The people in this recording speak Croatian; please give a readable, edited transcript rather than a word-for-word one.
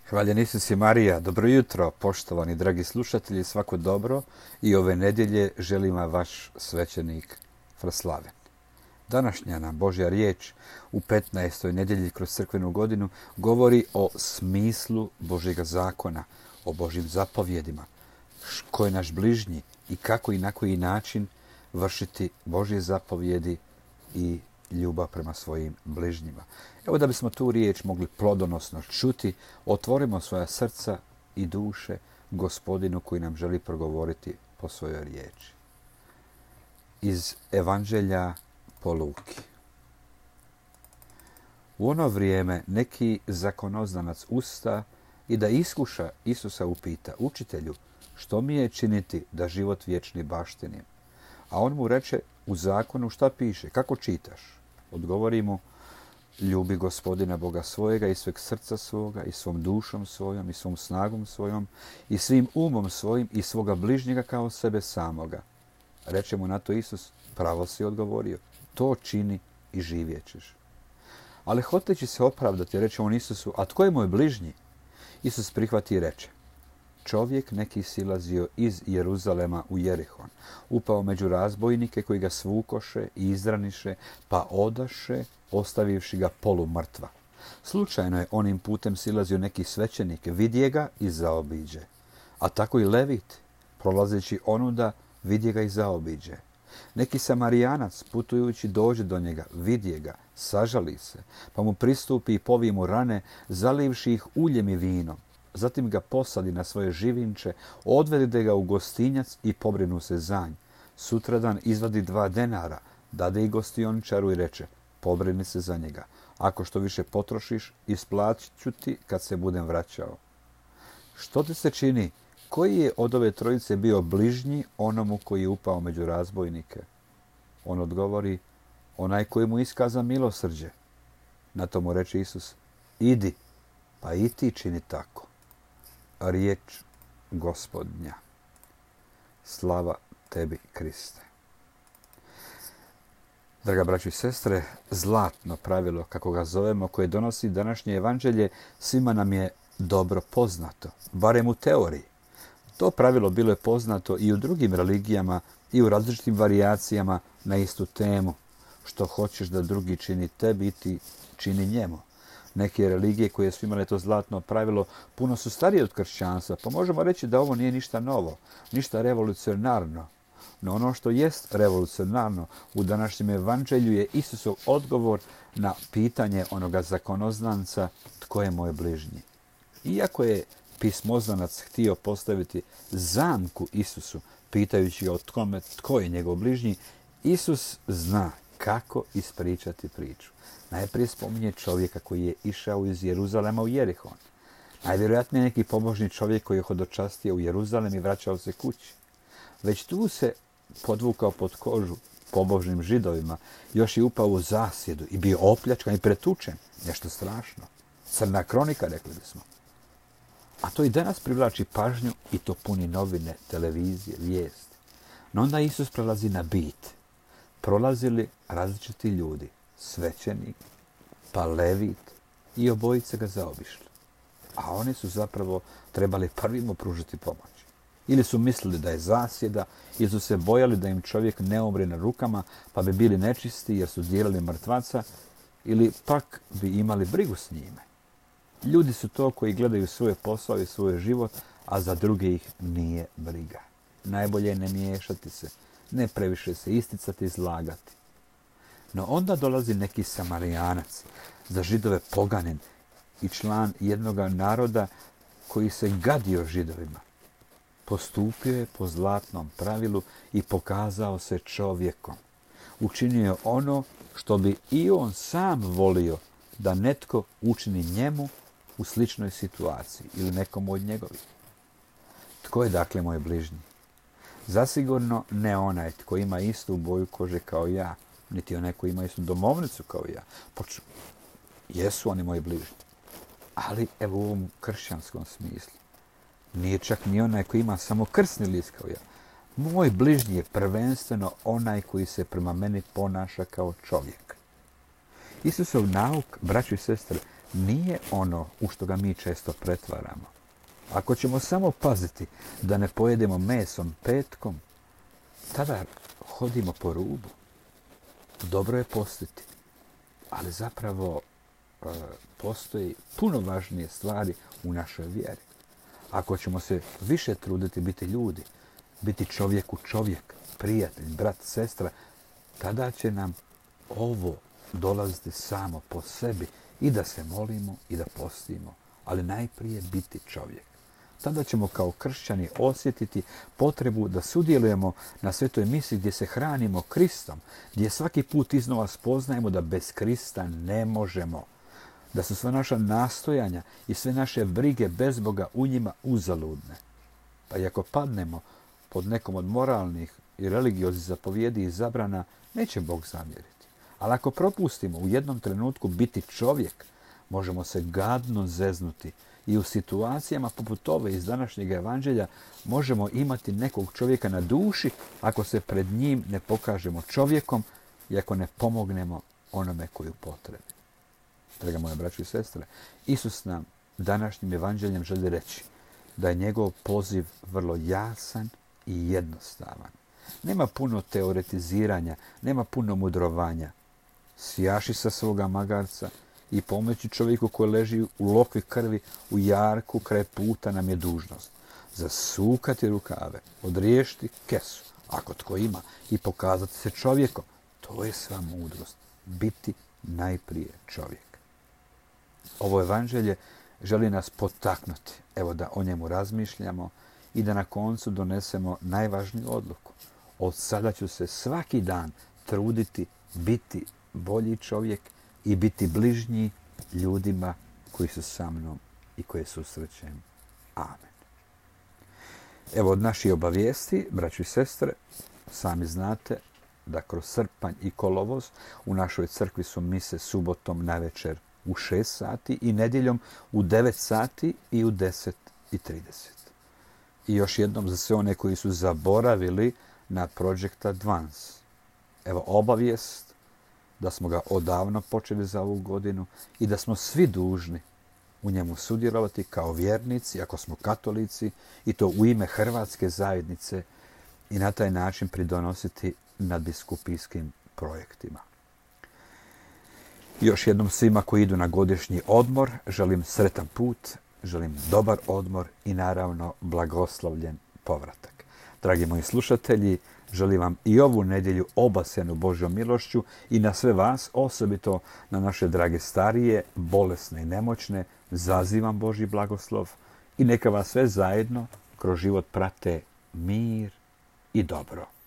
Hvaljen Isus i Marija, dobro jutro, poštovani dragi slušatelji, svako dobro i ove nedjelje želim vam vaš svećenik Fraslaven. Današnja nam Božja riječ u 15. nedjelji kroz crkvenu godinu govori o smislu Božjega zakona, o Božjim zapovjedima, ko je naš bližnji i kako i na koji način vršiti Božje zapovjedi i ljubav prema svojim bližnjima. Evo da bismo tu riječ mogli plodonosno čuti, otvorimo svoja srca i duše Gospodinu koji nam želi progovoriti po svojoj riječi. Iz Evanđelja po Luki. U ono vrijeme neki zakonoznanac usta i da iskuša Isusa upita: Učitelju, što mi je činiti da život vječni baštinim? A on mu reče: u zakonu šta piše, kako čitaš? Odgovori mu: ljubi Gospodina Boga svojega i sveg srca svoga i svom dušom svojom i svom snagom svojom i svim umom svojim i svoga bližnjega kao sebe samoga. Reče mu na to Isus: pravo si odgovorio, to čini i živjet ćeš. Ali hoteći se opravdati, reče on Isusu: a tko je moj bližnji? Isus prihvati i reče: čovjek neki silazio iz Jeruzalema u Jerihon, upao među razbojnike koji ga svukoše i izraniše, pa odaše, ostavivši ga polumrtva. Slučajno je onim putem silazio neki svećenik, vidje ga i zaobiđe. A tako i Levit, prolazeći onuda, vidje ga i zaobiđe. Neki Samarijanac, putujući, dođe do njega, vidje ga, sažali se, pa mu pristupi i povije mu rane, zalivši ih uljem i vinom. Zatim ga posadi na svoje živinče, odvede ga u gostinjac i pobrinu se za nj. Sutradan izvadi 2 denara, dade i gostiončaru i reče: pobrini se za njega. Ako što više potrošiš, isplatit ću ti kad se budem vraćao. Što ti se čini? Koji je od ove trojice bio bližnji onomu koji je upao među razbojnike? On odgovori: onaj koji mu iskaza milosrđe. Na to mu reče Isus: idi, pa i ti čini tako. Riječ Gospodnja. Slava tebi, Kriste. Draga braćo i sestre, zlatno pravilo, kako ga zovemo, koje donosi današnje evanđelje, svima nam je dobro poznato, barem u teoriji. To pravilo bilo je poznato i u drugim religijama i u različitim varijacijama na istu temu. Što hoćeš da drugi čini tebi, i ti čini njemu. Neke religije koje su imale to zlatno pravilo puno su starije od kršćanstva, pa možemo reći da ovo nije ništa novo, ništa revolucionarno. No ono što jest revolucionarno u današnjem evanđelju je Isusov odgovor na pitanje onoga zakonoznanca: tko je moj bližnji? Iako je pismoznanac htio postaviti zamku Isusu, pitajući ga o tome tko je njegov bližnji, Isus zna kako ispričati priču. Najprije spominje čovjeka koji je išao iz Jeruzalema u Jerihon. Najvjerojatnije neki pobožni čovjek koji je hodočastio u Jeruzalem i vraćao se kući. Već tu se podvukao pod kožu pobožnim Židovima, još je upao u zasjedu i bio opljačkan i pretučen. Nešto strašno. Crna kronika, rekli bismo. A to i danas privlači pažnju i to puni novine, televizije, vijesti. No onda Isus prelazi na bit. Prolazili različiti ljudi, svećenik, pa Levit, i obojice ga zaobišli. A oni su zapravo trebali prvima pružiti pomoć. Ili su mislili da je zasjeda, ili su se bojali da im čovjek ne umre na rukama, pa bi bili nečisti jer su dijelili mrtvaca, ili pak bi imali brigu s njime. Ljudi su to koji gledaju svoj posao i svoj život, a za druge ih nije briga. Najbolje je ne miješati se, ne previše se isticati i izlagati. No onda dolazi neki Samarijanac, za Židove poganin i član jednoga naroda koji se gadio Židovima. Postupio je po zlatnom pravilu i pokazao se čovjekom. Učinio je ono što bi i on sam volio da netko učini njemu u sličnoj situaciji ili nekom od njegovih. Tko je dakle moj bližnji? Zasigurno ne onaj tko ima istu boju kože kao ja, niti onaj koji ima istu domovnicu kao ja. Jesu oni moji bližnji. Ali evo u ovom kršćanskom smislu. Nije čak ni onaj koji ima samo krsni list kao ja. Moj bližnji je prvenstveno onaj koji se prema meni ponaša kao čovjek. Isusov nauk, braćo i sestre, nije ono u što ga mi često pretvaramo. Ako ćemo samo paziti da ne pojedemo mesom petkom, tada hodimo po rubu. Dobro je postiti, ali zapravo postoji puno važnije stvari u našoj vjeri. Ako ćemo se više truditi biti ljudi, biti čovjeku čovjek, prijatelj, brat, sestra, tada će nam ovo dolaziti samo po sebi i da se molimo i da postimo, ali najprije biti čovjek. Tada ćemo kao kršćani osjetiti potrebu da sudjelujemo na svetoj misi gdje se hranimo Kristom, gdje svaki put iznova spoznajemo da bez Krista ne možemo, da su sva naša nastojanja i sve naše brige bez Boga u njima uzaludne. Pa i ako padnemo pod nekom od moralnih i religioznih zapovjedi i zabrana, neće Bog zamjeriti. Ali ako propustimo u jednom trenutku biti čovjek, možemo se gadno zeznuti i u situacijama poput ove iz današnjeg evanđelja možemo imati nekog čovjeka na duši ako se pred njim ne pokažemo čovjekom i ako ne pomognemo onome koji u potrebi. Draga moja braćo i sestre, Isus nam današnjim evanđeljem želi reći da je njegov poziv vrlo jasan i jednostavan. Nema puno teoretiziranja, nema puno mudrovanja. Sjaši sa svoga magarca i pomoći čovjeku koji leži u lokvi krvi, u jarku kraj puta nam je dužnost. Zasukati rukave, odriješiti kesu, ako tko ima, i pokazati se čovjekom. To je sva mudrost. Biti najprije čovjek. Ovo evanđelje želi nas potaknuti, evo da o njemu razmišljamo i da na koncu donesemo najvažniju odluku. Od sada ću se svaki dan truditi biti bolji čovjek i biti bližnji ljudima koji su sa mnom i koje susrećem. Amen. Evo od naših obavijesti, braćo i sestre, sami znate da kroz srpanj i kolovoz u našoj crkvi su mise subotom navečer u 6 sati i nedjeljom u 9 sati i u 10:30. I još jednom za sve one koji su zaboravili na Project Advance. Evo obavijest da smo ga odavno počeli za ovu godinu i da smo svi dužni u njemu sudjelovati kao vjernici, ako smo katolici, i to u ime Hrvatske zajednice i na taj način pridonositi nadbiskupijskim projektima. Još jednom svima koji idu na godišnji odmor želim sretan put, želim dobar odmor i naravno blagoslovljen povratak. Dragi moji slušatelji, želim vam i ovu nedjelju obasjanu Božjom milošću i na sve vas, osobito na naše drage starije, bolesne i nemoćne, zazivam Božji blagoslov i neka vas sve zajedno kroz život prate mir i dobro.